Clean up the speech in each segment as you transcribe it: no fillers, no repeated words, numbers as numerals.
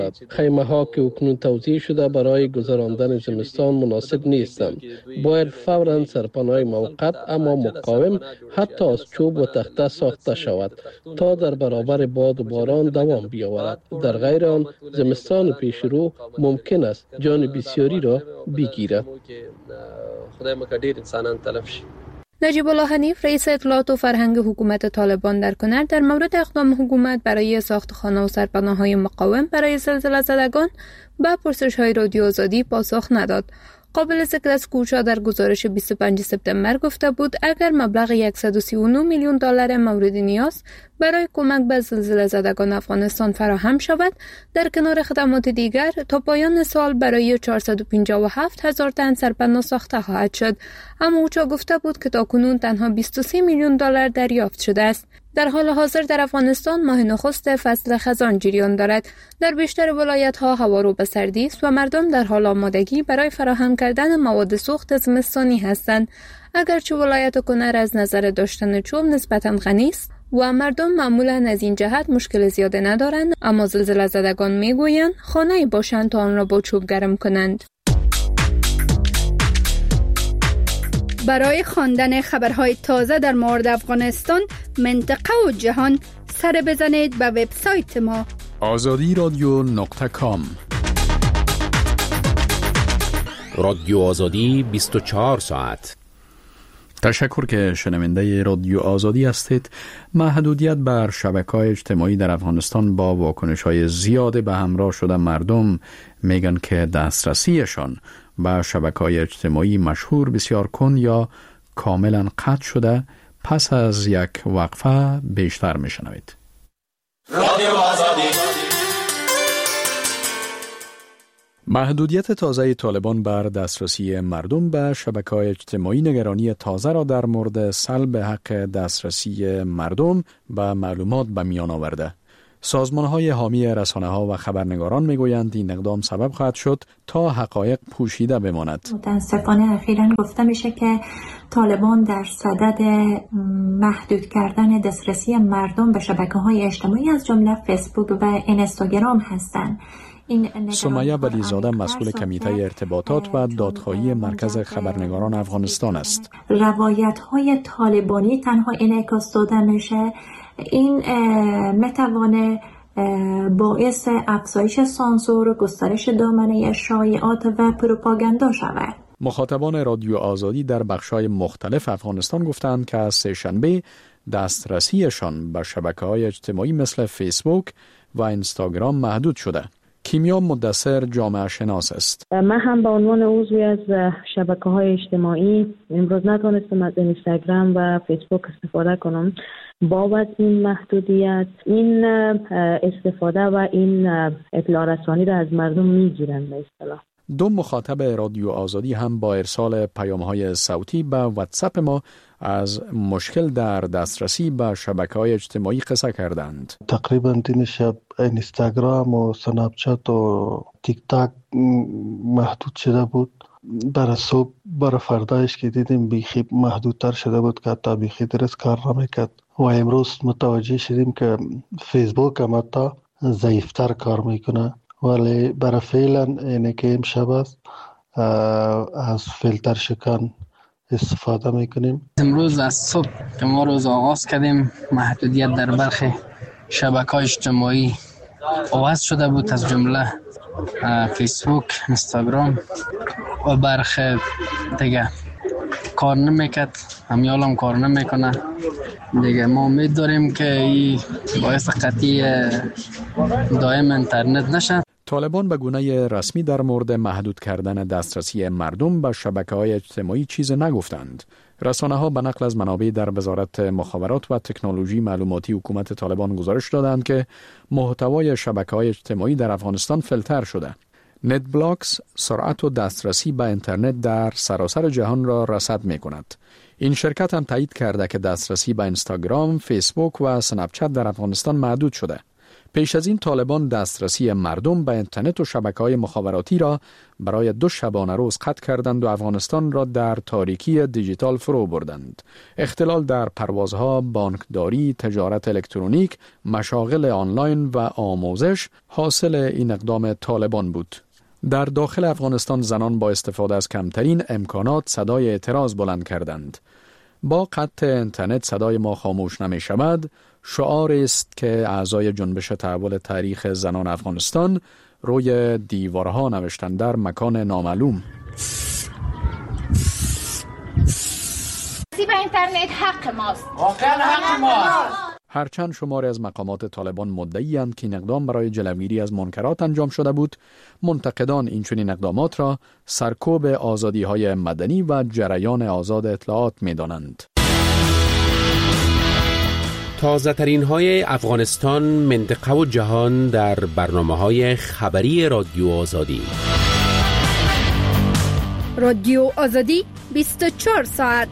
خیمه ها که اکنون توزیع شده برای گذراندن زمستان مناسب نیستند. باید فوراً سرپناه موقت اما مقاوم حتی از چوب و تخته ساخته شود تا در برابر باد و باران دوام بیاورد. در غیر آن زمستان پیش رو ممکن است جان بسیاری را بگیرد. خدای مکه ډیر انسانان تلف شي. نجیب الله حنیف رئیس اطلاعات و فرهنگ حکومت طالبان در کنر در مورد اقدام حکومت برای ساخت خانه و سرپناه‌های مقاوم برای زلزله زدگان به پرسش‌های رادیو آزادی پاسخ نداد. قابل ذکر است کوچا در گزارش 25 سپتامبر گفته بود اگر مبلغ 139 میلیون دلار مورد نیاز برای کمک به زلزله زدگان افغانستان فراهم شود، در کنار خدمات دیگر تا پایان سال برای 457 هزار تن سرپناه ساخته خواهد شد. اما اوچا گفته بود که تاکنون تنها 23 میلیون دلار دریافت شده است. در حال حاضر در افغانستان ماه نخست فصل خزان جریان دارد. در بیشتر ولایت‌ها هوا رو به سردی است و مردم در حال آمادگی برای فراهم کردن مواد سوخت زمستانی هستند. اگرچه ولایت کنر از نظر داشتن چوب نسبتاً غنی است و مردم معمولاً از این جهت مشکل زیاده ندارند، اما زلزله زدگان میگویند خانه‌ای باشند تا آن را با چوب گرم کنند. برای خواندن خبرهای تازه در مورد افغانستان، منطقه و جهان سر بزنید به وبسایت ما azadi.com. رادیو آزادی 24 ساعت. تشکر که شنونده رادیو آزادی هستید. محدودیت بر شبکه‌های اجتماعی در افغانستان با واکنش‌های زیاد به همراه شده مردم میگن که دسترسیشان به شبکه‌های اجتماعی مشهور بسیار کند یا کاملا قطع شده. پس از یک وقفه بیشتر میشنوید. رادیو آزادی. محدودیت تازه طالبان بر دسترسی مردم به شبکه‌های اجتماعی نگرانی تازه را در مورد سلب حق دسترسی مردم به معلومات به میان آورده. سازمان‌های حامی رسانه‌ها و خبرنگاران می‌گویند این اقدام سبب خواهد شد تا حقایق پوشیده بماند. متأسفانه اخیراً گفته میشه که طالبان در صدد محدود کردن دسترسی مردم به شبکه‌های اجتماعی از جمله فیسبوک و اینستاگرام هستند. سمیه ولیزاده مسئول کمیته ارتباطات و دادخواهی مرکز خبرنگاران افغانستان است. روایت‌های طالبانی تنها انعکاس داده میشه، این میتوانه باعث افزایش سانسور و گسترش دامنه شایعات و پروپاگاندا شود. مخاطبان رادیو آزادی در بخش‌های مختلف افغانستان گفتند که از سه‌شنبه دسترسیشان به شبکه‌های اجتماعی مثل فیسبوک و اینستاگرام محدود شده. کیمیا مدثر جامعه شناس است. من هم به عنوان عضوی از شبکه‌های اجتماعی امروز نتونستم از اینستاگرام و فیسبوک استفاده کنم. بابت این محدودیت، این استفاده و این اطلاع رسانی را از مردم میگیرن به اصطلاح. دو مخاطب رادیو آزادی هم با ارسال پیام‌های صوتی به واتساپ ما از مشکل در دسترسی به شبکه‌های اجتماعی قصه کردند. تقریبا دین شب اینستاگرام و سنپ چت و تیک تاک محدود شده بود. برای صبح برای فردایش که دیدیم بیخی محدودتر شده بود که حتی بیخی درست کار نمیکرد و امروز متوجه شدیم که فیسبوک هم حتی ضعیفتر کار میکنه، ولی برای فعلا اینه که امشب است از فیلتر شکن استفاده میکنیم. امروز از صبح که ما روز آغاز کردیم محدودیت در برخی شبکه‌های اجتماعی آغاز شده بود، از جمله فیسبوک، اینستاگرام و برخی دیگه کار نمیکرد، همیال هم کار نمیکنه دیگه. ما امید داریم که این باعث قطعی دائم اینترنت نشه. طالبان به گونه رسمی در مورد محدود کردن دسترسی مردم به شبکه‌های اجتماعی چیز نگفتند. رسانه‌ها به نقل از منابع در وزارت مخابرات و تکنولوژی معلوماتی حکومت طالبان گزارش دادند که محتوای شبکه‌های اجتماعی در افغانستان فیلتر شده. نت بلاکس سرعت و دسترسی به اینترنت در سراسر جهان را رصد می‌کند. این شرکت هم تایید کرده که دسترسی به اینستاگرام، فیسبوک و سنپ چت در افغانستان محدود شده. پیش از این طالبان دسترسی مردم به اینترنت و شبکه‌های مخابراتی را برای 2 شبانه روز قطع کردند و افغانستان را در تاریکی دیجیتال فرو بردند. اختلال در پروازها، بانکداری، تجارت الکترونیک، مشاغل آنلاین و آموزش حاصل این اقدام طالبان بود. در داخل افغانستان زنان با استفاده از کمترین امکانات صدای اعتراض بلند کردند. با قطع اینترنت صدای ما خاموش نمی شود شعار است که اعضای جنبش تحول تاریخ زنان افغانستان روی دیوارها نوشتند در مکان نامعلوم. به اینترنت حق ماست. واقعا حق ماست. هرچند شماری از مقامات طالبان مدعی‌اند که این اقدام برای جلوگیری از منکرات انجام شده بود، منتقدان این چنین اقدامات را سرکوب آزادی‌های مدنی و جریان آزاد اطلاعات می‌دانند. تازه ترین های افغانستان، منطقه و جهان در برنامه‌های خبری رادیو آزادی. رادیو آزادی 24 ساعت.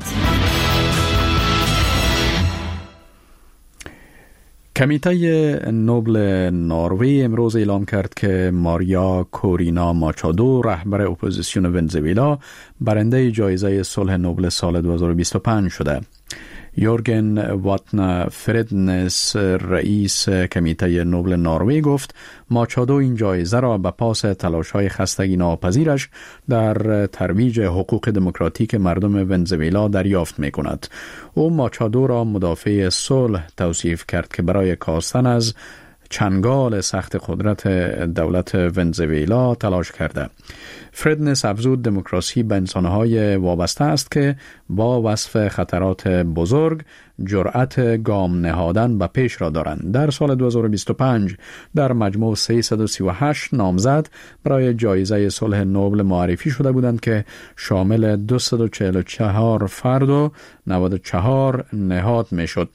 کمیته نوبل نروژ امروز اعلام کرد که ماریا کورینا ماچادو، رهبر اپوزیسیون ونزوئلا، برنده جایزه صلح نوبل سال 2025 شده. یورگن واتن فردنس، رئیس کمیته نوبل نروژ، گفت ماچادو این جایزه را به پاس تلاش‌های خستگی ناپذیرش در ترویج حقوق دموکراتیک مردم ونزوئلا دریافت می‌کند. او ماچادو را مدافع صلح توصیف کرد که برای کاستن از چنگال سخت قدرت دولت ونزوئلا تلاش کرده. فردنس افزود دموکراسی به انسانهای وابسته است که با وصف خطرات بزرگ جرأت گام نهادن به پیش را دارند. در سال 2025 در مجموع 338 نامزد برای جایزه صلح نوبل معرفی شده بودند که شامل 244 فرد و 94 نهاد میشد.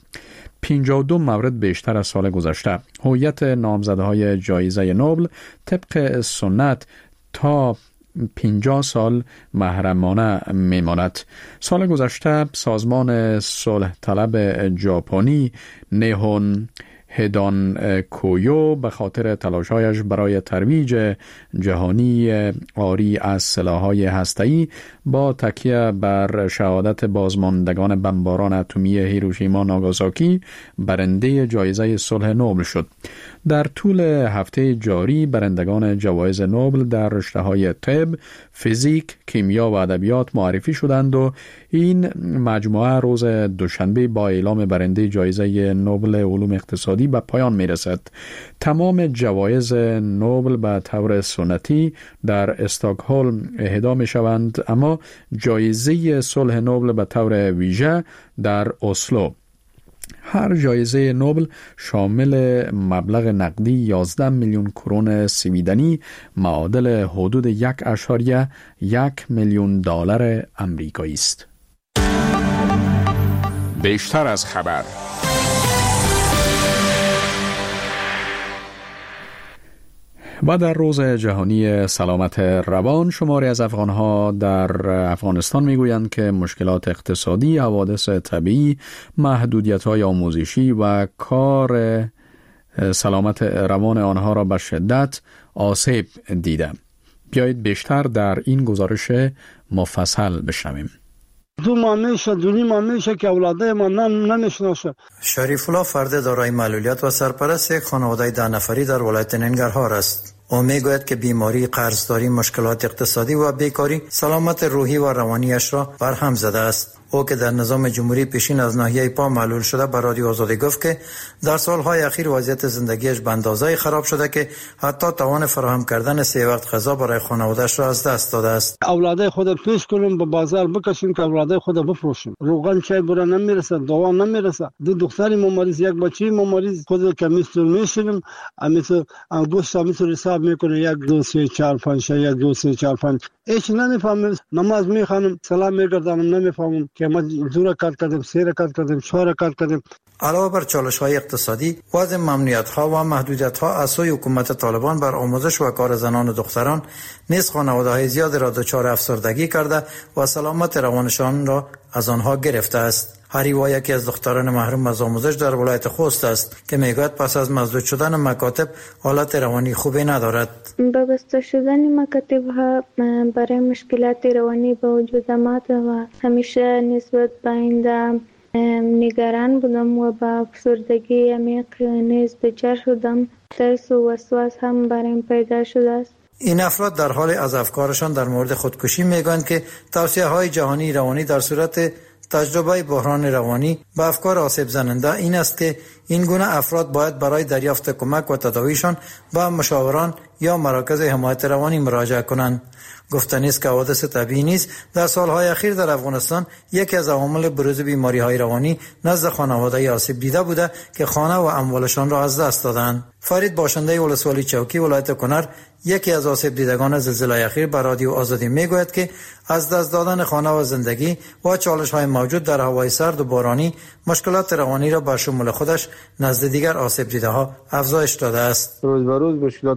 52 مورد بیشتر از سال گذشته. هویت نامزدهای جایزه نوبل طبق سنت تا 50 سال محرمانه میماند. سال گذشته سازمان صلح طلب ژاپنی نیهون هدان کویو به خاطر تلاش‌هایش برای ترویج جهانی عاری از سلاح‌های هسته‌ای با تکیه بر شهادت بازماندگان بمباران اتمی هیروشیما ناگازاکی برنده جایزه صلح نوبل شد. در طول هفته جاری برندگان جوایز نوبل در رشته‌های طب، فیزیک، کیمیا و ادبیات معرفی شدند و این مجموعه روز دوشنبه با اعلام برنده جایزه نوبل علوم اقتصادی به پایان میرسد. تمام جوایز نوبل به طور سنتی در استکهلم اهدا می شوند، اما جایزه صلح نوبل به طور ویژه در اسلو. هر جایزه نوبل شامل مبلغ نقدی 11 میلیون کرون سویدنی معادل حدود 1.1 میلیون دلار آمریکایی است. بیشتر از خبر. و در روز جهانی سلامت روان، شماری از افغانها در افغانستان میگویند که مشکلات اقتصادی، حوادث طبیعی، محدودیت‌های آموزشی و کار سلامت روان آنها را به شدت آسیب دیده. بیایید بیشتر در این گزارش مفصل بشنویم. 2 ماه میشه که اولاده ما نمیشناسه. شریف الله فرد دارای معلولیت و سرپرست یک خانواده 10 نفری در ولایت ننگرهار است. او میگوید که بیماری، قرضداری، مشکلات اقتصادی و بیکاری سلامت روحی و روانیش را برهم زده است. او که در نظام جمهوری پیشین از ناحیه پا معلول شده به رادیو آزادی گفت که در سالهای اخیر وضعیت زندگیش به اندازه‌ای خراب شده که حتی توان فراهم کردن 3 وقت غذا برای خانواده‌اش را از دست داده است. اولاده خود پیش کنیم به بازار بکشیم که اولاده خود بفروشیم. روغن چای برا نمیرسه، دوا نمیرسه. 2 دختری مریض، 1 بچه مریض، خود کمیستون میشیم. امیتو گوشت امیتو حساب میکنه 1 2 3 4 5 1 2 3 4 5. هیچ نمیفهمم. نماز میخوانم، سلام میگردم، نمیفهمم که ما 2 رکعت کردیم، 3 رکعت کردیم، 4 رکعت کردیم. علاوه بر چالش‌های اقتصادی، وضع ممنوعیت‌ها و محدودیت‌ها از سوی حکومت طالبان بر آموزش و کار زنان و دختران نیز خانواده‌های زیاد را دچار افسردگی کرده و سلامت روانشان را از آنها گرفته است. هریوا یکی از دختران محروم از آموزش در ولایت خوست است که میگوید پس از مسدود شدن مکاتب حالت روانی خوبی ندارد. با بسته شدن مکاتب ها برای مشکلات روانی به وجود آمد و همیشه نسبت به آینده نگران بودم و با افسردگی عمیق نیز دچار شدم. ترس و وسواس هم برایم پیدا شده است. این افراد در حال از افکارشان در مورد خودکشی میگویند که توصیه‌های جهانی روانی در صورت تجربه بحران روانی به افکار آسیب زننده این است که این گونه افراد باید برای دریافت کمک و تداویشان به مشاوران یا مراکز حمایت روانی مراجعه کنند. گفتنی است که حوادث طبیعی نیز در سالهای اخیر در افغانستان یکی از عوامل بروز بیماری‌های روانی نزد خانواده آسیب دیده بوده که خانه و اموالشان را از دست دادند. فرید باشنده ولسوالی چوکی ولایت کنر یکی از آسیب دیدگان زلزله اخیر به رادیو آزادی میگوید که از دست دادن خانه و زندگی و چالش‌های موجود در هوای سرد و بارانی مشکلات روانی را به شمول خودش نزد دیگر آسیب دیده‌ها افزایش داده است. روز به روز مشکلات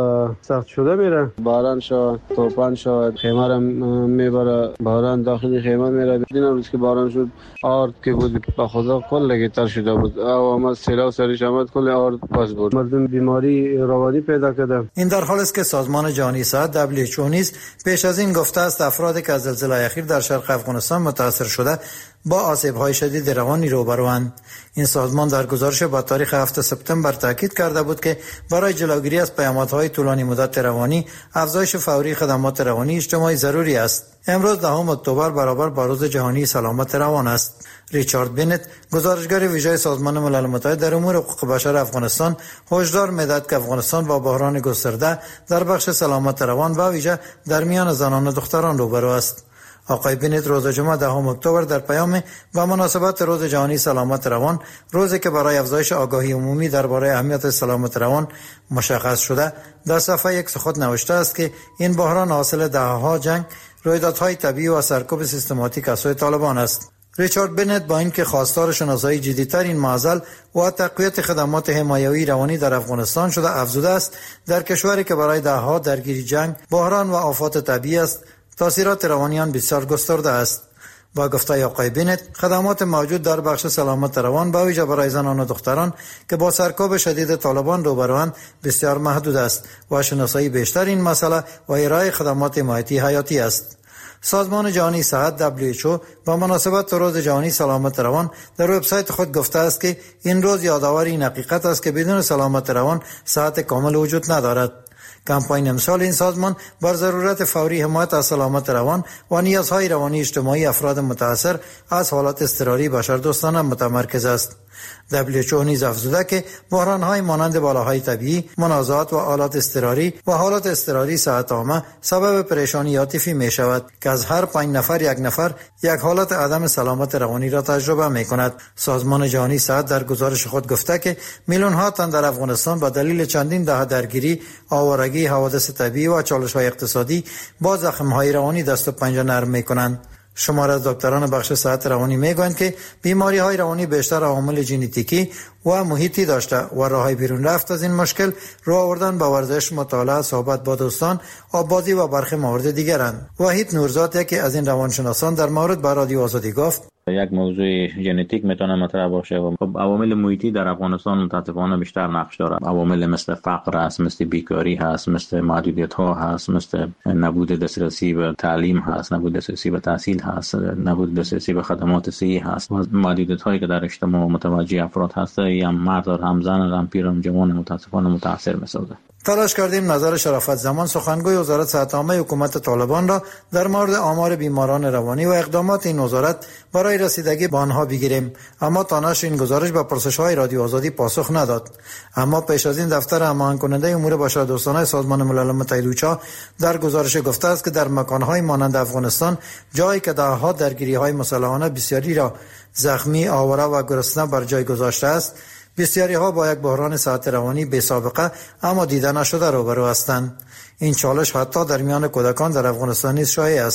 سخت شده میره. باران شد، طوفان شد، خیمه را میبره، باران داخل خیمه میره. این روز که باران شد آرد که بود به خدا کل تر شده بود. آمد سیلاب سرش آمد کل آرد پاس بود. مردم بیماری روانی پیدا کرده. این در حالی است که سازمان جهانی صحت WHO نیز پیش از این گفته است افرادی که از زلزله اخیر در شرق افغانستان متاثر شده با آسیب‌های شدید روانی روبروند. این سازمان در گزارش با تاریخ 7 سپتامبر تاکید کرده بود که برای جلوگیری از پیامدهای طولانی مدت روانی افزایش فوری خدمات روانی اجتماعی ضروری است. امروز 10 اکتبر برابر با روز جهانی سلامت روان است. ریچارد بینت گزارشگر ویژه سازمان ملل متحد در امور حقوق بشر افغانستان هشدار می‌دهد که افغانستان با بحران گسترده در بخش سلامت روان و ویژه در میان زنان و دختران روبرو است. آقای بینت روز جمعه 10 اکتبر در پیام به مناسبت روز جهانی سلامت روان، روزی که برای افزایش آگاهی عمومی درباره اهمیت سلامت روان مشخص شده، در صفحه یک سخن نوشته است که این بحران حاصل دهه‌ها جنگ، رویدادهای طبیعی و سرکوب سیستماتیک از سوی طالبان است. ریچارد بینت با اینکه خواستار شناسایی جدی‌تر این معضل و تقویت خدمات حمایوی روانی در افغانستان شده افزوده است در کشوری که برای دهه‌ها درگیر جنگ، بحران و آفات طبیعی است، تاثیرات روانیان بسیار گسترده است. با گفته آقای بینت خدمات موجود در بخش سلامت روان به ویژه برای زنان و دختران که با سرکوب شدید طالبان روبروند بسیار محدود است و شناسایی بیشتر این مسئله و ارائه خدمات حمایتی حیاتی است. سازمان جهانی صحت WHO با مناسبت روز جهانی سلامت روان در وبسایت خود گفته است که این روز یادآور این حقیقت است که بدون سلامت روان صحت کامل وجود ندارد. کمپاین امسال این سازمان بر ضرورت فوری حمایت از سلامت روان و نیازهای روانی اجتماعی افراد متاثر از حالات اضطراری بشردوستانه متمرکز است. WHO نیز افزوده که بحران‌های مانند بلاهای طبیعی، منازعات و حالات اضطراری و حالات اضطراری صحت عامه سبب پریشانی عاطفی می‌شود که از هر 5 نفر یک نفر یک حالت عدم سلامت روانی را تجربه می‌کند. سازمان جهانی صحت در گزارش خود گفته که میلیون‌ها تن در افغانستان به دلیل چندین دهه درگیری، آوارگی، حوادث طبیعی و چالش‌های اقتصادی با زخم‌های روانی دست و پنجه نرم می‌کنند. شمار از دکتران بخش صحت روانی میگویند که بیماری‌های روانی بیشتر عوامل ژنتیکی و محیطی داشته و راههای بیرون رفت از این مشکل راه آوردن با ورزش، مطالعه، صحبت با دوستان، آببازی و برخی موارد دیگرند. وحید نورزاد یکی از این روانشناسان در مورد با رادیو آزادی گفت: یک موضوع ژنتیک میتونه مطرح باشه و خب عوامل محیطی در افغانستان متاسفانه بیشتر نقش داره. عوامل مثل فقر هست، مثل بیکاری هست، مثل محدودیت ها هست، مثل نبود دسترسی به تعلیم هست، نبود دسترسی به تحصیل هست، نبود دسترسی به خدمات صحی هست. محدودیت هایی که در اجتماع متوجه افراد هست، هم مرد هم زن هم پیر هم جوان متاسفانه متاثر می‌سازه. تلاش کردیم نظر شرافت زمان سخنگوی وزارت صحت عامه حکومت طالبان را در مورد آمار بیماران روانی و اقدامات این وزارت برای رسیدگی به آنها بگیریم، اما تا نشر این گزارش به پرسش‌های رادیو آزادی پاسخ نداد. اما پیش از این دفتر هماهنگ کننده امور بشردوستانه سازمان ملل متحد اوچا در گزارش گفته است که در مکان‌های مانند افغانستان، جایی که دهه‌ها درگیری‌های مسلحانه بسیاری را زخمی، آواره و گرسنه بر جای گذاشته است، بسیاری ها با یک بحران صحت روانی بی سابقه اما دیده نشده روبرو هستند. این چالش حتی در میان کودکان در افغانستان نیز شایع است.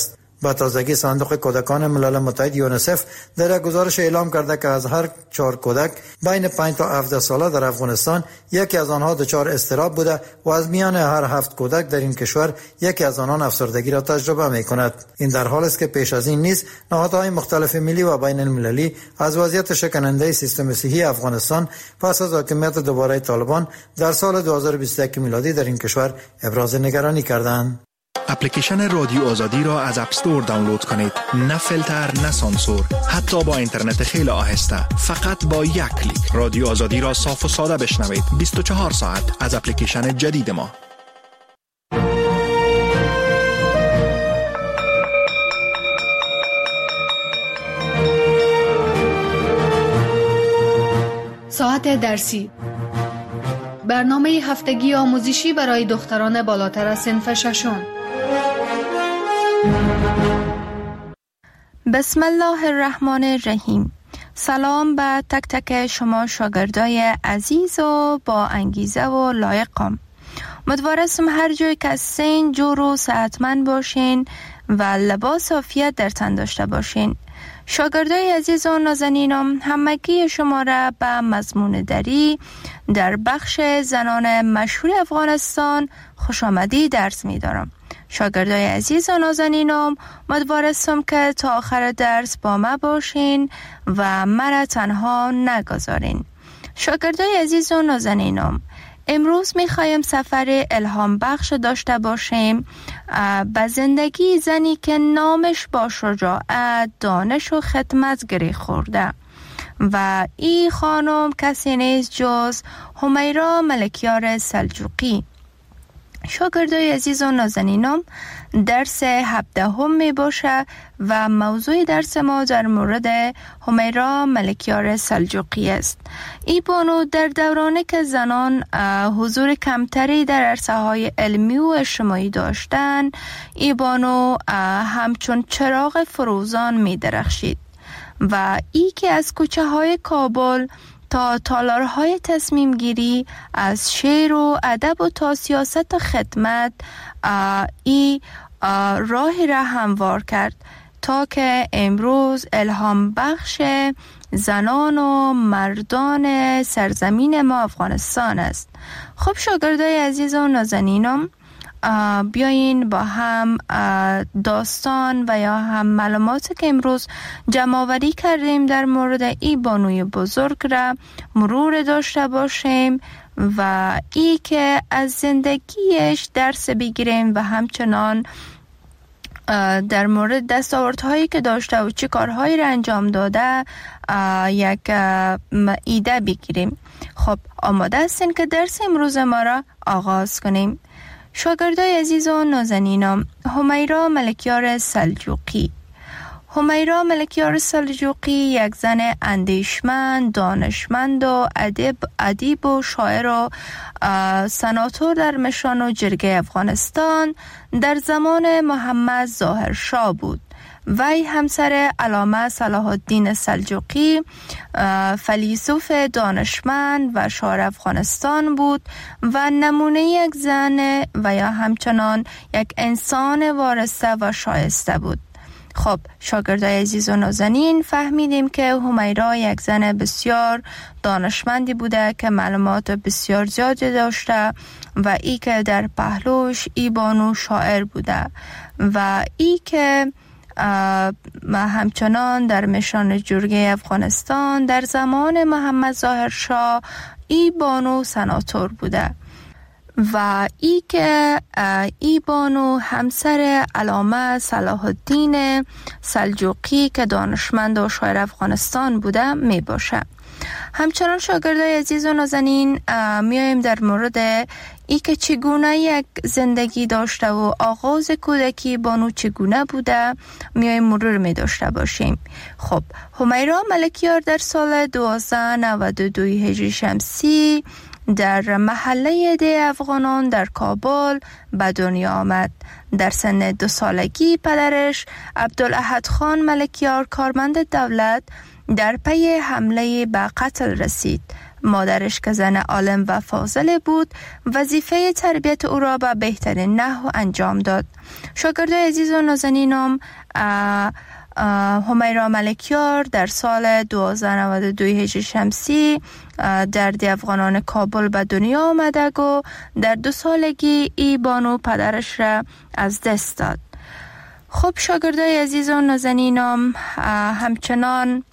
با تازگی صندوق کودکان ملل متحد یونیسف در گزارش اعلام کرده که از هر 4 کودک بین 5 تا 17 ساله در افغانستان یکی از آنها دچار اضطراب بوده و از میان هر 7 کودک در این کشور یکی از آنان افسردگی را تجربه می‌کند. این در حالی است که پیش از این نیز نهادهای مختلف ملی و بین المللی از وضعیت شکننده سیستم صحی افغانستان پس از حاکمیت دوباره طالبان در سال 2021 میلادی در این کشور ابراز نگرانی کردند. اپلیکیشن رادیو آزادی را از اپ استور دانلود کنید. نه فیلتر، نه سانسور، حتی با اینترنت خیلی آهسته. فقط با یک کلیک رادیو آزادی را صاف و ساده بشنوید. 24 ساعت از اپلیکیشن جدید ما. ساعت درسی، برنامه هفتگی آموزشی برای دختران بالاتر از صنف ششم. بسم الله الرحمن الرحیم. سلام به تک تک شما شاگردای عزیز و با انگیزه و لایقم. امیدوارم هر جای که هستین جور و صحتمند باشین و لباس عافیت در تن داشته باشین. شاگردای عزیز و نازنینم، همگی شما را به مضمون دری در بخش زنان مشهور افغانستان خوش آمدی درس می دارم. شاگردای عزیز و نازنینم، امیدوارم که تا آخر درس با ما باشین و مرا تنها نگذارین. شاگردای عزیز و نازنینم، امروز میخوایم سفر الهام بخش داشته باشیم به زندگی زنی که نامش با شجاعت، دانش و خدمت گره خورده و این خانم کسی نیست جز همیرا ملکیار سلجوقی. شاگردای عزیز و نازنینم، درس 17 می باشه و موضوع درس ما در مورد همیرا ملکیار سلجوقی است. این بانو در دورانی که زنان حضور کمتری در عرصه‌های علمی و اجتماعی داشتند، این بانو همچون چراغ فروزان می درخشید و ای که از کوچه های کابل تا تالارهای تصمیم گیری، از شعر و ادب و تا سیاست و خدمت ای راهی را هموار کرد تا که امروز الهام بخش زنان و مردان سرزمین ما افغانستان است. خب شاگردای عزیز و نازنینم، بیاین با هم داستان و یا هم معلوماتی که امروز جمع آوری کردیم در مورد این بانوی بزرگ را مرور داشته باشیم و ای که از زندگیش درس بگیریم و همچنان در مورد دستاوردهایی که داشته و چه کارهایی را انجام داده یک ایده بگیریم. خب آماده هستین که درس امروز ما را آغاز کنیم؟ شاگردای عزیز و نازنینم، همیرا ملکیار سلجوقی. همیرا ملکیار سلجوقی یک زن اندیشمند، دانشمند و ادیب و شاعر و سناتور در مشان و جرگه افغانستان در زمان محمد ظاهر شاه بود. وی همسر علامه صلاح الدین سلجوقی فیلسوف دانشمند و شاعر افغانستان بود و نمونه یک زن و یا همچنان یک انسان وارسته و شایسته بود. خب شاگردای عزیز و نازنین، فهمیدیم که همیرا یک زن بسیار دانشمندی بوده که معلومات بسیار زیادی داشته و ای که در پهلوش ای بانو شاعر بوده و ای که همچنان در مشان جرگه افغانستان در زمان محمد ظاهر شاه ای بانو سناتور بوده و ای که ای بانو همسر علامه صلاح الدین سلجوقی که دانشمند و شاعر افغانستان بوده می باشه. همچنان شاگردای عزیز و نازنین، میایم در مورد ای که چگونه یک زندگی داشته و آغاز کودکی بانو چگونه بوده میایم مرور می داشته باشیم. خب همیرا ملکیار در سال 1292 هجری شمسی در محله ده افغانان در کابل به دنیا آمد. در سن 2 سالگی پدرش عبدالاحد خان ملکیار کارمند دولت در پی حمله به قتل رسید مادرش که زن عالم و فاضل بود وظیفه تربیت او را به بهترین نحو انجام داد. شاگردای عزیز و نازنینم، همیرا ملکیار در سال 1292 هجری شمسی در دی افغانان کابل به دنیا آمده و در 2 سالگی ای بانو پدرش را از دست داد. خب شاگردای عزیز و نازنینم، همچنان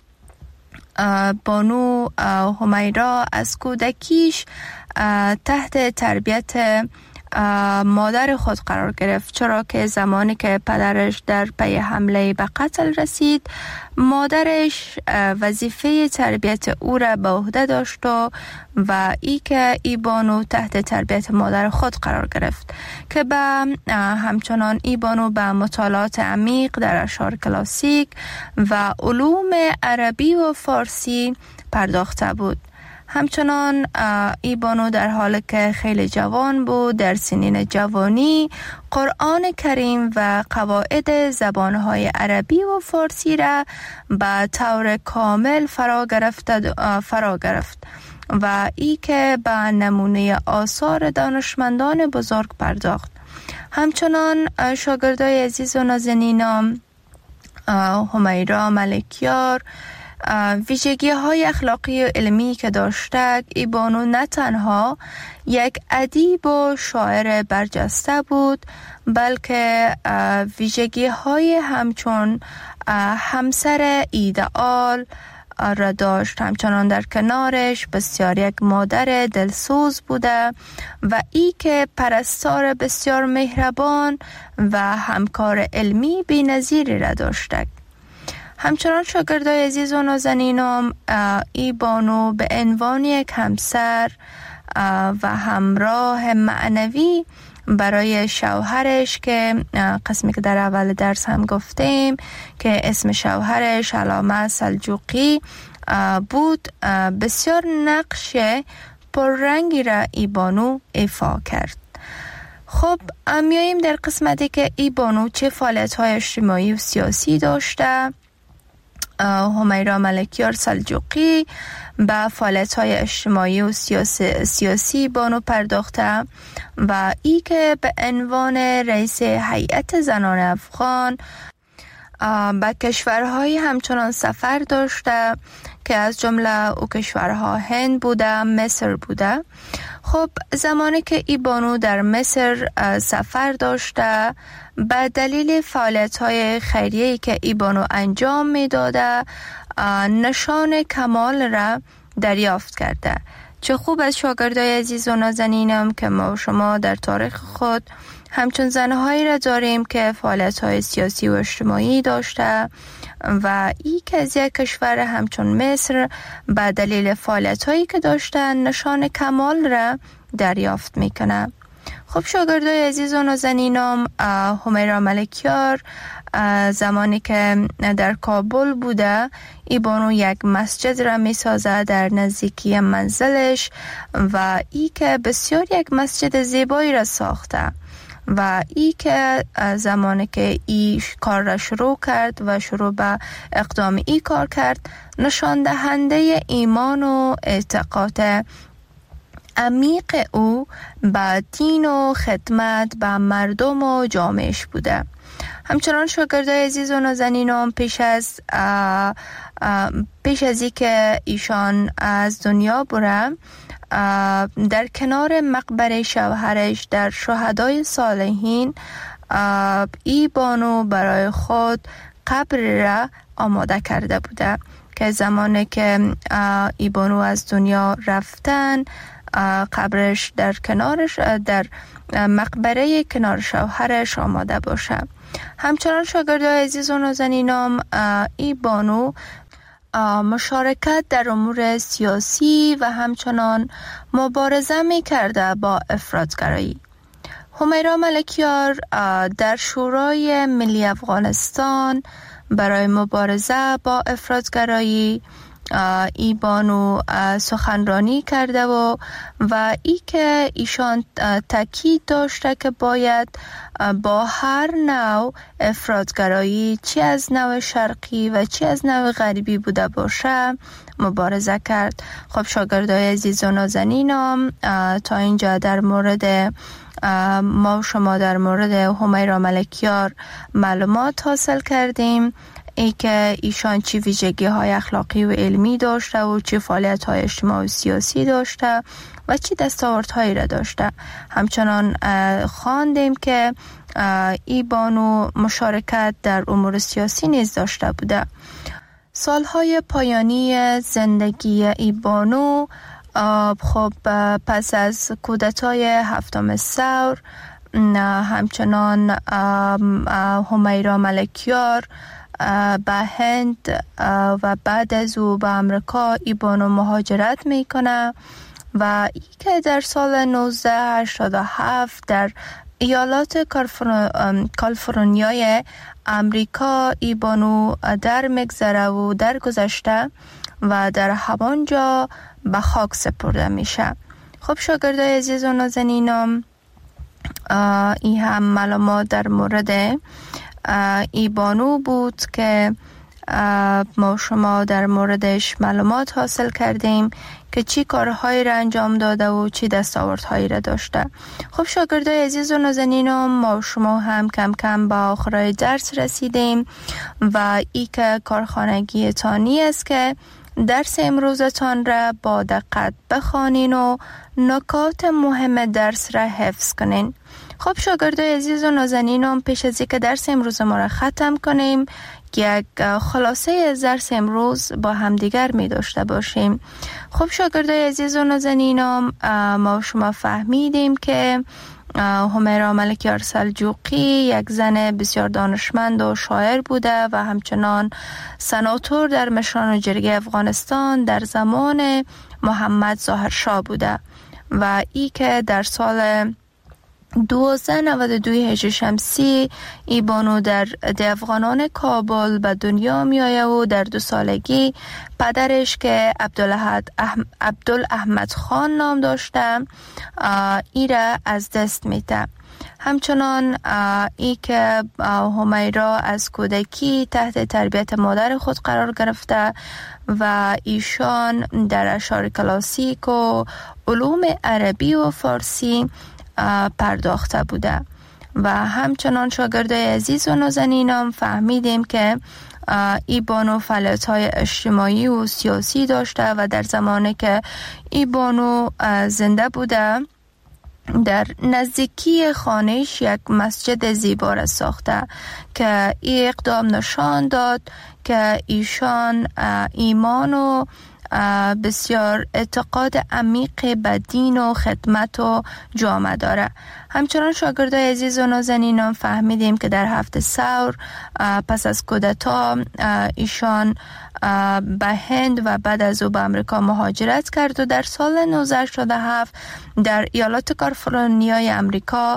بانو همیرا از کودکیش تحت تربیت مادر خود قرار گرفت، چرا که زمانی که پدرش در پی حمله به قتل رسید، مادرش وظیفه تربیت او را به عهده داشت و ای که ای بانو تحت تربیت مادر خود قرار گرفت که همچنان ای بانو به مطالعات عمیق در اشعار کلاسیک و علوم عربی و فارسی پرداخته بود. همچنان ای بانو در حالی که خیلی جوان بود، در سنین جوانی قرآن کریم و قواعد زبانهای عربی و فارسی را به طور کامل فرا گرفت و ای که به نمونه آثار دانشمندان بزرگ پرداخت. همچنان شاگردای عزیز و نازنینم، همیرا ملکیار ویژگی های اخلاقی و علمی که داشته، ای بانو نه تنها یک ادیب و شاعر برجسته بود، بلکه ویژگی های همچون همسر ایدئال را داشت. همچنان در کنارش بسیار یک مادر دلسوز بوده و ای که پرستار بسیار مهربان و همکار علمی بی‌نظیری را داشته. همچنان شاگردای عزیز و نازنینم، ای بانو به عنوان یک همسر و همراه معنوی برای شوهرش که قسمی که در اول درس هم گفتیم که اسم شوهرش علامه سلجوقی بود، بسیار نقش پررنگی را ای بانو ایفا کرد. خب میاییم در قسمتی که ای بانو چه فعالیت‌های اجتماعی و سیاسی داشته. همیرا ملکیار سلجوقی به فعالیت‌های اجتماعی و سیاسی بانو پرداخته و ای که به عنوان رئیس هیئت زنان افغان به کشورهای همچنان سفر داشته که از جمله او کشورها هند بوده، مصر بوده. خب زمانی که ای بانو در مصر سفر داشته، به دلیل فعالیت‌های خیریه‌ای که ای بانو انجام می‌داده، نشان کمال را دریافت کرده. چه خوب از شاگردای عزیز و نازنینم که ما و شما در تاریخ خود همچون زنهایی را داریم که فعالیت‌های سیاسی و اجتماعی داشته و ای که از یک کشور همچون مصر به دلیل فعالیت‌هایی که داشتن نشان کمال را دریافت میکنه. خب شاگردای عزیز و نازنینم، همیرا ملکیار زمانی که در کابل بوده، ای بانو یک مسجد را می سازه در نزدیکی منزلش و ای که بسیار یک مسجد زیبایی را ساخته و ای که زمانی که ای کار را شروع کرد و شروع به اقدام ای کار کرد، نشان دهنده ایمان و اعتقاد عمیق او به دین و خدمت به مردم و جامعهش بوده. همچنان شاگردای عزیز و نازنینم پیش از این که ایشان از دنیا بره، در کنار مقبره شوهرش در شهدای صالحین ای بانو برای خود قبر را آماده کرده بوده که زمانی که ای بانو از دنیا رفتن، قبرش در کنارش در مقبره کنار شوهرش آماده باشه. همچنان شاگردای عزیز و نازنینم، ای بانو مشارکت در امور سیاسی و همچنان مبارزه می کرده با افراطگرایی. همیرا ملکیار در شورای ملی افغانستان برای مبارزه با افراطگرایی ای بانو سخنرانی کرده و ای که ایشان تاکید داشته که باید با هر نوع افراطگرایی، چی از نوع شرقی و چی از نوع غربی بوده باشه، مبارزه کرد. خب شاگردای عزیز و نازنینم، تا اینجا در مورد ما و شما در مورد همیرا ملکیار معلومات حاصل کردیم، ای که ایشان چی ویژگی های اخلاقی و علمی داشته و چی فعالیت های اجتماعی و سیاسی داشته و چی دستاوردهایی را داشته. همچنان خواندیم که ای بانو مشارکت در امور سیاسی نیز داشته بوده. سالهای پایانی زندگی ای بانو، خب پس از کودتای 7 ثور، همچنان همیرا ملکیار به هند و بعد از او به امریکا ای بانو مهاجرت میکنه و ای که در سال 1987 در ایالات کالیفرنیای امریکا ای بانو در مگذره و در گذشته و در همانجا به خاک سپرده میشه. خب شاگردای عزیز و نازنینم، این هم معلومات در مورد ای بانو بود که ما شما در موردش معلومات حاصل کردیم که چی کارهایی را انجام داده و چی دستاوردهایی را داشته. خب شاگردای عزیز و نازنینم، ما شما هم کم کم به آخرای درس رسیدیم و ای که کارخانگی تانی است که درس امروزتان را با دقت بخوانین و نکات مهم درس را حفظ کنین. خب شاگردای عزیز و نازنینم، پیش از اینکه درس امروز ما را ختم کنیم، یک خلاصه از درس امروز با همدیگر می داشته باشیم. خب شاگردای عزیز و نازنینم، ما شما فهمیدیم که همیرا ملکیار سلجوقی یک زن بسیار دانشمند و شاعر بوده و همچنان سناتور در مشران و جرگه افغانستان در زمان محمد ظاهرشاه بوده و ای که در سال 1292 هجری شمسی ای بانو در افغانان کابل به دنیا می آید و در 2 سالگی پدرش که عبدالاحمد خان نام داشته ای را از دست میده. همچنان ای که همیرا از کودکی تحت تربیت مادر خود قرار گرفته و ایشان در اشعار کلاسیک و علوم عربی و فارسی پرداخته بوده و همچنان شاگردای عزیز و نازنینم فهمیدیم که ای بانو فعالیت‌های اجتماعی و سیاسی داشته و در زمانی که ای بانو زنده بوده در نزدیکی خانهش یک مسجد زیبا را ساخته که این اقدام نشان داد که ایشان ایمان و بسیار اعتقاد عمیق به دین و خدمت و جامعه داره. همچنان شاگردای عزیز و نازنینم فهمیدیم که در 7 ثور پس از کودتا ایشان به هند و بعد از او به امریکا مهاجرت کرد و در سال 1987 در ایالات کالیفرنیای امریکا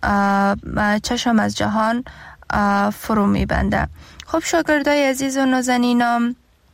چشم از جهان فرو میبنده. خب شاگردای عزیز و نازنینم،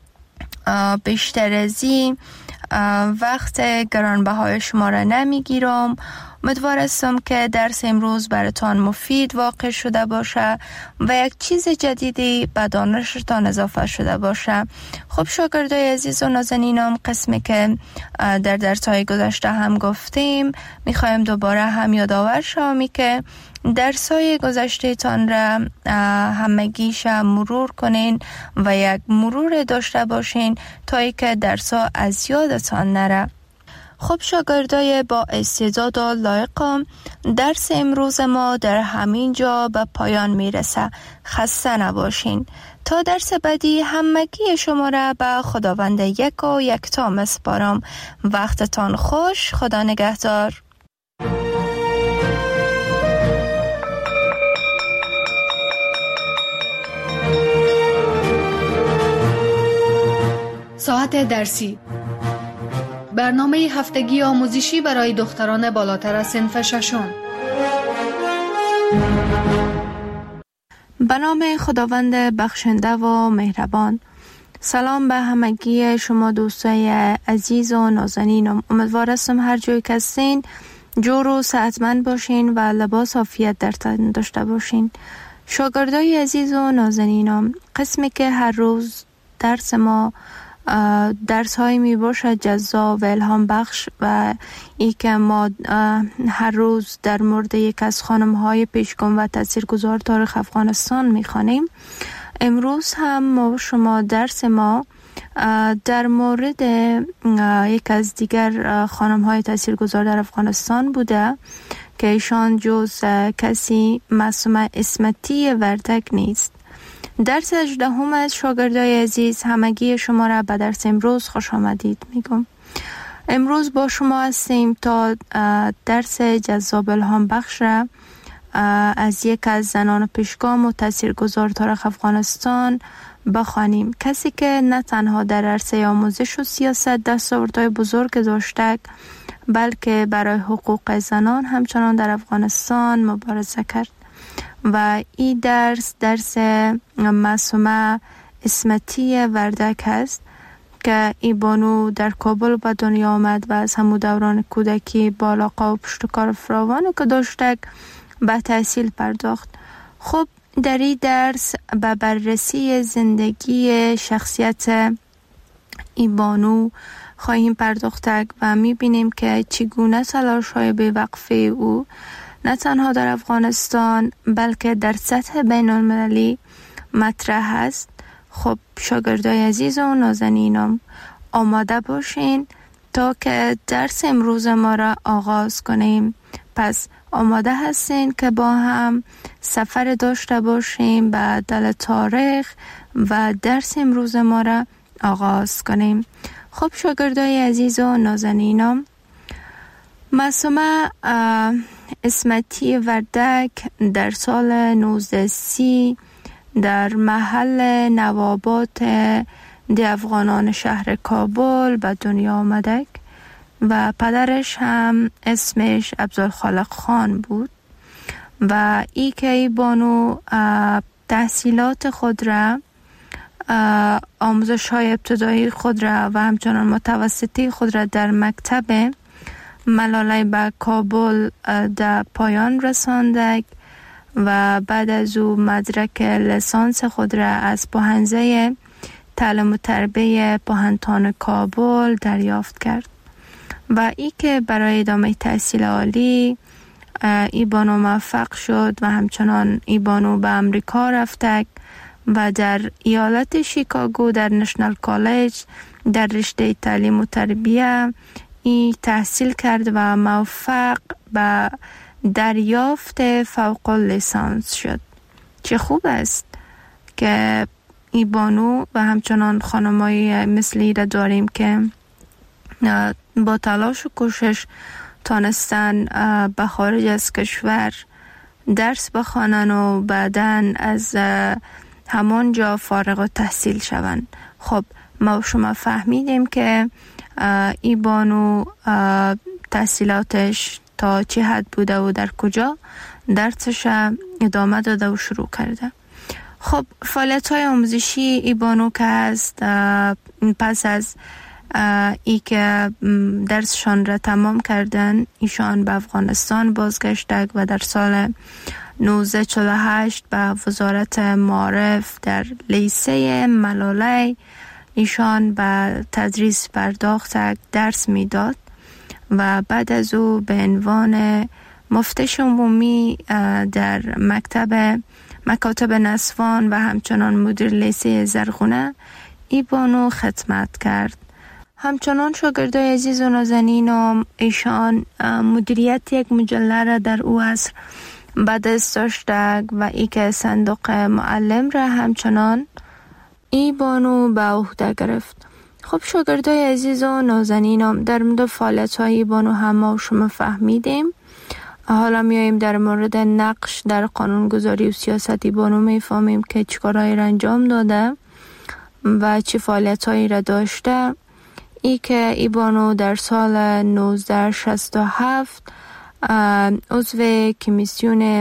بیشتر از این وقت گرانبهای شما را نمیگیرم. امیدوار هستم که درس امروز براتان مفید واقع شده باشه و یک چیز جدیدی به دانشتان اضافه شده باشه. خب شاگردای عزیز و نازنینم، قسمی که در درس‌های گذشته هم گفتیم میخوایم دوباره هم یادآور شوم که درس‌های گذشته تان را همگیش مرور کنین و یک مرور داشته باشین تا اینکه درس‌ها از یادتان نره. خب شاگردای با استعداد و لایقم، درس امروز ما در همین جا به پایان میرسه. خسته نباشین. تا درس بعدی همگی شما را به خداوند یک و یکتا میسپارم. وقتتان خوش. خدا نگهدار. ساعت درسی، برنامه هفتگی آموزشی برای دختران بالاتر از صنف ششم. به نام خداوند بخشنده و مهربان. سلام به همگی شما دوستای عزیز و نازنینم. امیدوار هستم هر جایی که هستین جور و صحتمند باشین و لباس عافیت در تن داشته باشین. شاگردای عزیز و نازنینم، قسمی که هر روز درس ما درس های می باشد جذاب و الهام بخش و ای که ما هر روز در مورد یک از خانم های پیشگام و تاثیرگذار تاریخ افغانستان می خوانیم. امروز هم ما شما درس ما در مورد یک از دیگر خانم های تاثیرگذار در افغانستان بوده که ایشان جز کسی معصومه اسمتی وردک نیست. درس 18 از شاگردای عزیز، همگی شما را به درس امروز خوش آمدید میگم. امروز با شما هستیم تا درس جذاب الهام بخش را از یک از زنان پیشگام و تاثیرگذار تاریخ افغانستان بخوانیم. کسی که نه تنها در عرصه آموزش و سیاست دستاوردهای بزرگ داشته بلکه برای حقوق زنان همچنان در افغانستان مبارزه کرد و این درس معصومه اسمتی وردک است که این بانو در کابل به دنیا آمد و از همون دوران کودکی با علاقه و پشتکار فراوانی که داشته به تحصیل پرداخت. خب در این درس به بررسی زندگی شخصیت این بانو خواهیم پرداخت و میبینیم که چگونه تلاش‌های بی‌وقفه او نه تنها در افغانستان بلکه در سطح بین المللی مطرح است. خب شاگردای عزیز و نازنینم، آماده باشین تا که درس امروز ما را آغاز کنیم. پس آماده هستین که با هم سفر داشته باشیم به دل تاریخ و درس امروز ما را آغاز کنیم. خب شاگردای عزیز و نازنینم، معصومه اسمتی وردک در سال 1930 در محل نوابات دی افغانان شهر کابل به دنیا آمده و پدرش هم اسمش عبدالخالق خان بود و ای که ای بانو تحصیلات خود را، آموزش های ابتدایی خود را و همچنان متوسطی خود را در مکتب ملاله به کابل در پایان رسانده و بعد از او مدرک لیسانس خود را از پوهنځی تعلیم و تربیت پوهنتون کابل دریافت کرد و ای که برای ادامه تحصیل عالی ای بانو موفق شد و همچنان ای بانو به امریکا رفته و در ایالت شیکاگو در نشنال کالج در رشته تعلیم و تربیت ای تحصیل کرد و موفق به دریافت فوق لیسانس شد. چه خوب است که ای بانو و همچنان خانمایی مثلی را داریم که با تلاش و کوشش تانستن به خارج از کشور درس بخوانن و بعداً از همان جا فارغ التحصیل شوند. خب ما شما فهمیدیم که ای بانو تحصیلاتش تا چه حد بوده و در کجا درسش ادامه داده و شروع کرده. خب فعالیت های آموزشی ای بانو که هست، پس از ای که درسشان را تمام کردن ایشان به افغانستان بازگشتند و در سال 1948 به وزارت معارف در لیسه ملاله ایشان به تدریس پرداخت، درس میداد و بعد از او به عنوان مفتش عمومی در مکاتب نسوان و همچنان مدیر لیسه زرغونه ای بانو خدمت کرد. همچنان شاگردای عزیز و نازنینم، ایشان مدیریت یک مجله را در او عصر به دست داشته و ای که صندوق معلم را همچنان ای بانو به عهده گرفت. خب شاگردای عزیز و نازنینم، در مورد فعالیت‌های ای بانو هم ما شما فهمیدیم. حالا میاییم در مورد نقش در قانونگذاری و سیاست ای بانو میفهمیم که چیکارهایی را انجام داده و چه فعالیت‌هایی را داشته. ای که ای بانو در سال 1967 عضو کمیسیون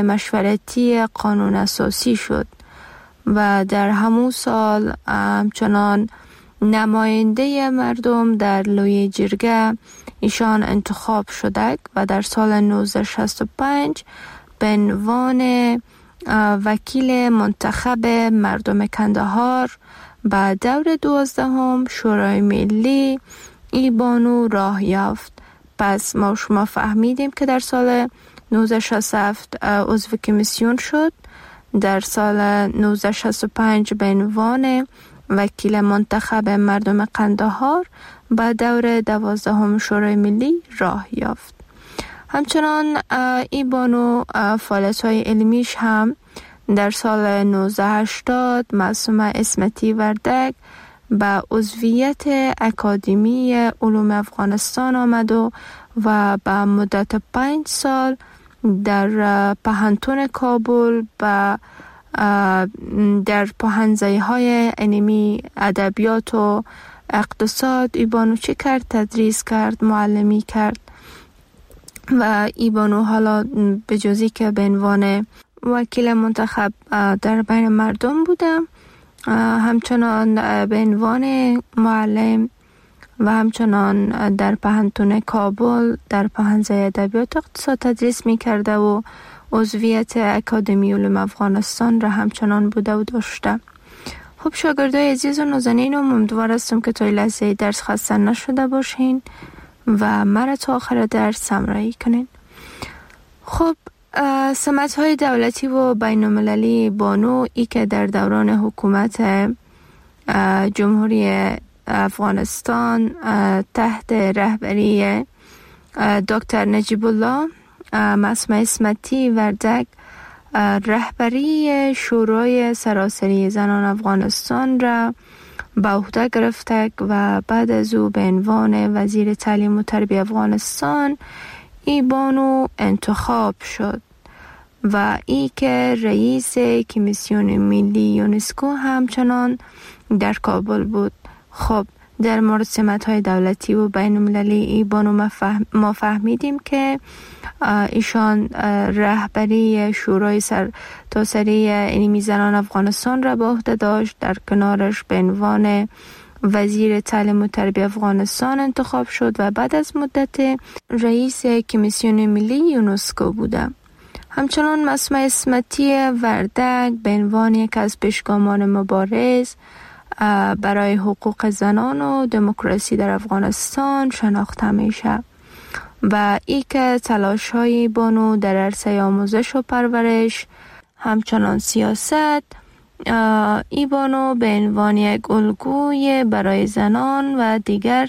مشورتی قانون اساسی شد و در همون سال همچنان نماینده مردم در لوی جرگه ایشان انتخاب شده و در سال 1965 به عنوان وکیل منتخب مردم کندهار به دور 12 شورای ملی ای بانو راه یافت. پس ما شما فهمیدیم که در سال 1967 عضو کمیسیون شد، در سال 1965 به عنوان وکیل منتخب مردم قندهار به دور 12 شورای ملی راه یافت. همچنان ای بانو فعالیت‌های علمیش هم در سال 1980 معصومه اسمتی وردک به عضویت اکادمی علوم افغانستان آمد و به مدت 5 سال در پهنتون کابل در پوهنځی‌های علمی ادبیات و اقتصاد ای بانو چی کرد؟ تدریس کرد، معلمی کرد و ای بانو حالا به جزی که به عنوان وکیل منتخب در بین مردم بودم، همچنان به عنوان معلم و همچنان در پهنتون کابل در پوهنځی ادبیات اقتصاد تدریس می کرده و عضویت اکادمی علوم افغانستان را همچنان بوده و داشته. خب شاگردای عزیز و نازنین، امیدوار هستم که تا این لحظه درس خسته نشده باشین و مرا تا آخر درس همراهی کنین. خب سمت‌های دولتی و بین‌المللی بانو ای که در دوران حکومت جمهوری افغانستان تحت رهبری دکتر نجیب الله معصومه اسمتی وردک رهبری شورای سراسری زنان افغانستان را به عهده گرفته و بعد از او به عنوان وزیر تعلیم و تربیت افغانستان ای بانو انتخاب شد و ای که رئیس کمیسیون ملی یونسکو همچنان در کابل بود. خب در مورد سمت‌های دولتی و بین‌المللی ای بانو ما فهمیدیم که ایشان رهبری شورای سرتاسری علمی زنان افغانستان را به عهده داشت. در کنارش به عنوان وزیر تعلیم و تربیت افغانستان انتخاب شد و بعد از مدت رئیس کمیسیون ملی یونسکو بوده. همچنان معصومه اسمتی وردک به عنوان یک از پیشگامان مبارز برای حقوق زنان و دموکراسی در افغانستان شناخته میشه و ای که تلاش‌های بانو در عرصه آموزش و پرورش همچنان سیاست ای بانو به عنوان یک الگوی برای زنان و دیگر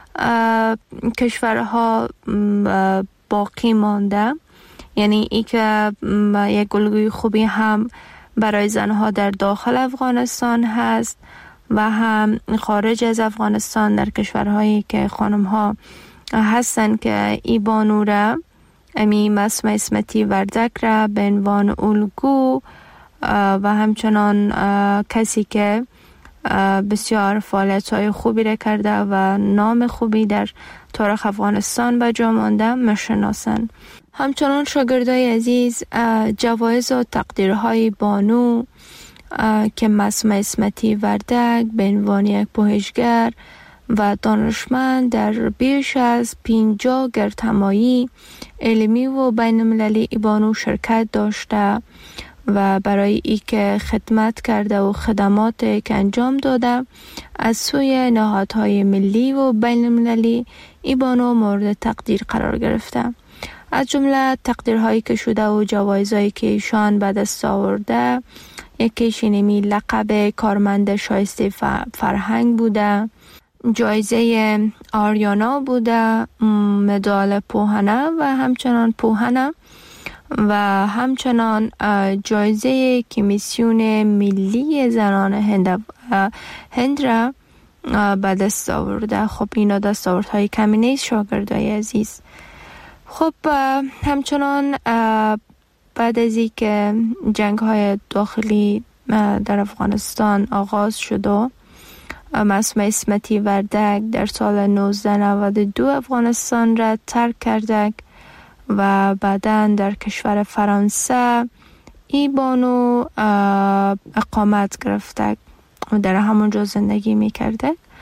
کشورها باقی مانده، یعنی ای که یک الگوی خوبی هم برای زنها در داخل افغانستان هست و هم خارج از افغانستان در کشورهایی که خانم‌ها هستن که ای بانو را معصومه اسمتی وردک را به عنوان الگو و همچنان کسی که بسیار فعالیت‌های خوبی را کرده و نام خوبی در تاریخ افغانستان به جا مانده میشناسند. همچنان شاگردای عزیز جوایز و تقدیرهای بانو که معصومه اسمتی وردک به عنوان یک پژوهشگر و دانشمند در بیش از 50 گردهمایی علمی و بین‌المللی ای بانو شرکت داشته و برای ای که خدمت کرده و خدمات که انجام داده از سوی نهادهای ملی و بین‌المللی ای بانو مورد تقدیر قرار گرفته. از جمله تقدیرهایی که شده و جوایزهایی که ایشان به دست آورده، یکیش اینمی لقب کارمند شایسته فرهنگ بوده، جایزه آریانا بوده، مدال پوهنه و همچنان پوهنه و همچنان جایزه کمیسیون ملی زنان هند را به دست آورده. خب اینا دستاوردهای کمی نیست شاگردای عزیز. خب همچنان بعد از این که جنگ های داخلی در افغانستان آغاز شد و معصومه اسمتی وردک در سال 1992 افغانستان را ترک کرده و بعداً در کشور فرانسه ای بانو اقامت گرفته و در همونجا زندگی میکرده.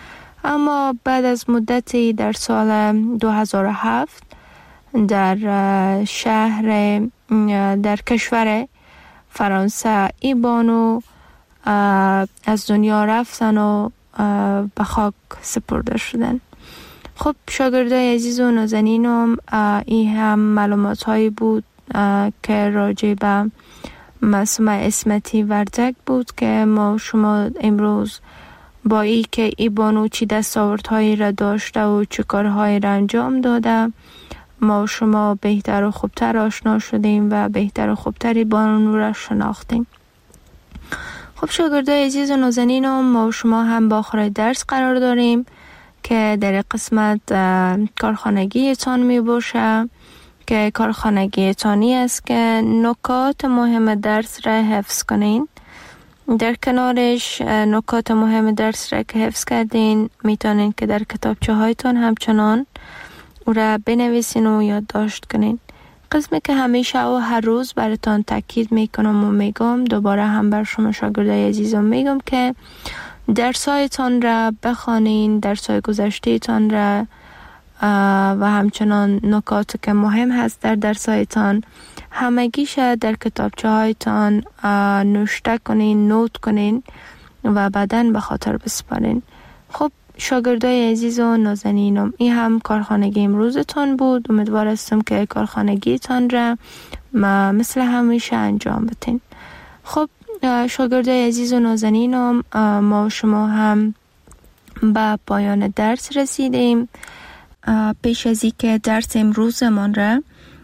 اما بعد از مدتی در سال 2007 در در کشور فرانسه این بانو از دنیا رفتن و به خاک سپرده شدن. خب شاگردای عزیز و نازنینم، این هم معلومات هایی بود که راجع به معصومه اسمتی وردک بود که ما شما امروز با ای که ای بانو چی دستاوردهایی را داشته و چه کارهایی را انجام داده ما شما بهتر و خوبتر آشنا شدیم و بهتر و خوبتری بانو را شناختیم. خب شاگردای عزیز و نازنینم، ما شما هم با آخر درس قرار داریم که در قسمت کارخانگی تان می باشه که کارخانگی تانی است که نکات مهم درس را حفظ کنین. در کنارش نکات مهم درس را که حفظ کردین میتونین که در کتابچه هایتان همچنان او را بنویسین و یادداشت کنین. قسمی که همیشه و هر روز براتان تاکید میکنم و میگم، دوباره هم بر شما شاگردای عزیزم میگم که درسایتان را بخوانین، درسای گذشته تان را و همچنان نکات که مهم هست در درسایتان همگیش در کتابچه هایتان نوشته کنین، نوت کنین و بعداً به خاطر بسپارین. خب شاگردای عزیز و نازنینم، این هم کارخانگی امروزتان بود. امیدوار هستم که کارخانگیتان را مثل همیشه انجام بدین. خب شاگردای عزیز و نازنینم، ما شما هم به پایان درس رسیدیم. پیش از اینکه درس امروزمان را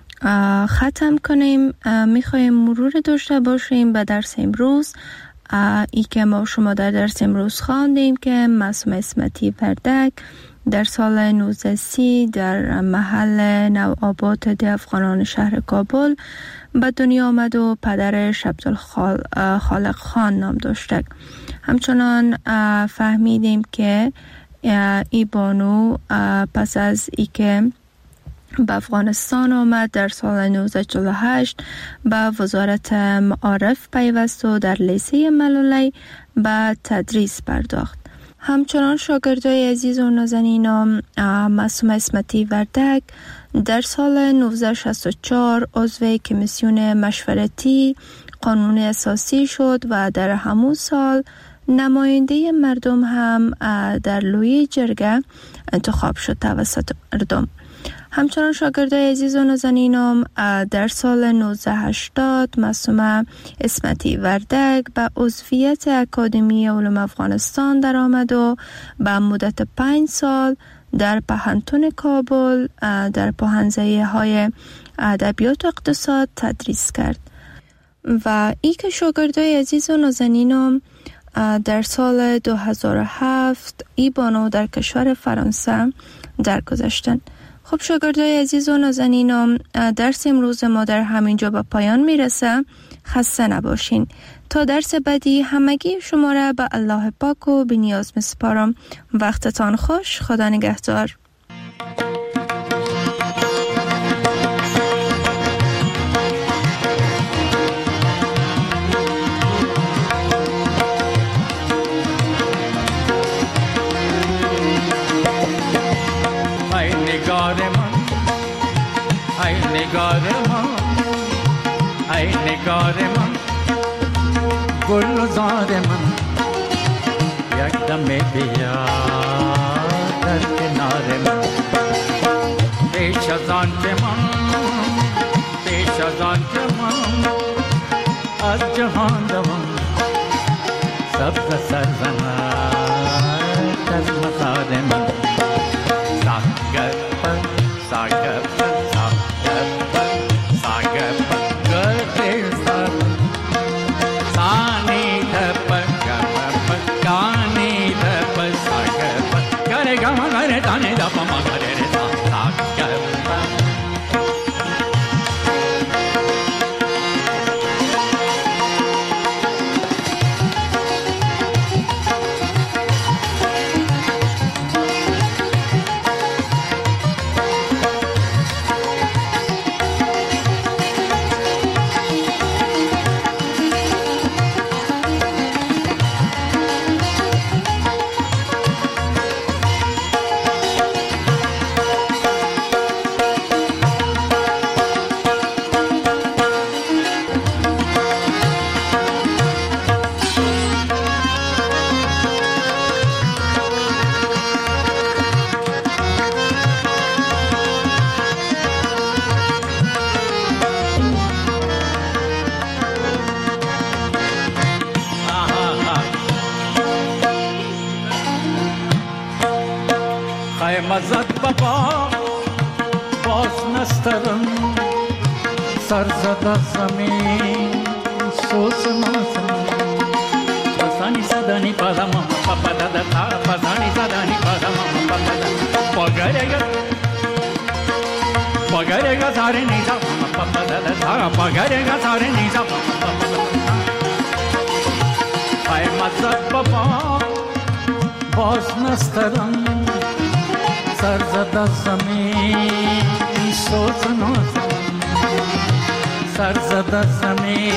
ختم کنیم میخوایم مرور داشته باشیم به درس امروز. ای که ما شما در درس امروز خواندیم که معصومه اسمتی وردک در سال 1930 در محل نوآباد افغانان شهر کابل به دنیا آمد و پدرش عبدالخالق خان نام داشته. همچنان فهمیدیم که ای بانو پس از ای که به افغانستان آمد در سال 1948 به وزارت معارف پیوست و در لیسه ملولی به تدریس پرداخت. همچنان شاگردای عزیز و نازنینم، معصومه اسمتی وردک در سال 1964 عضو کمیسیون مشورتی قانون اساسی شد و در همون سال نماینده مردم هم در لوی جرگه انتخاب شد توسط مردم. همچنان شاگردای عزیز و نازنینم، در سال 1980 معصومه اسمتی وردک به عضویت اکادمی علوم افغانستان در آمد و به مدت 5 سال در پهنتون کابل در پوهنځی های ادبیات و اقتصاد تدریس کرد. و ای که شاگردای عزیز و نازنینم در سال 2007 ای بانو در کشور فرانسه درگذشتند. خب شاگردای عزیز و نازنینم، درس امروز ما در همینجا به پایان میرسه. خسته نباشین. تا درس بعدی همگی شما را به الله پاک و بی‌نیاز میسپارم. وقتتان خوش. خدا نگهدار. ای نگار من گلزار من یک دم بیا در کنار من پیش از آن که من از جهان دوان سبز سرزنت از مزار من مزد بابا باز نسترم سر زد زمین سوز نازم پسانی زدنی پدم پاپا دادا تا پسانی زدنی پدم پاپا دادا پگرگا ساره نیزا پاپا دادا تا پگرگا ساره نیزا پاپا دادا ای مزد بابا باز نسترم سر زد زمین سوز نازم سر زد زمین